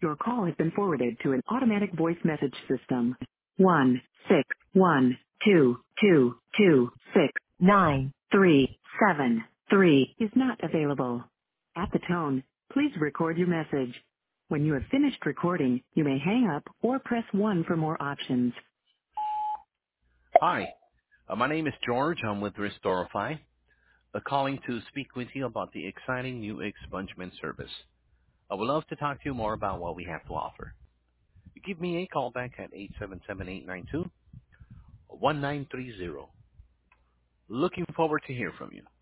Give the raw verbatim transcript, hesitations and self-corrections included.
Your call has been forwarded to an automatic voice message system. One six one two two two six nine three seven three is not available. At the tone, please record your message. When you have finished recording, you may hang up or press one for more options. Hi, uh, my name is George. I'm with Restorify, uh, calling to speak with you about the exciting new expungement service. I would love to talk to you more about what we have to offer. Give me a call back at eight seven seven, eight nine two, one nine three zero. Looking forward to hear from you.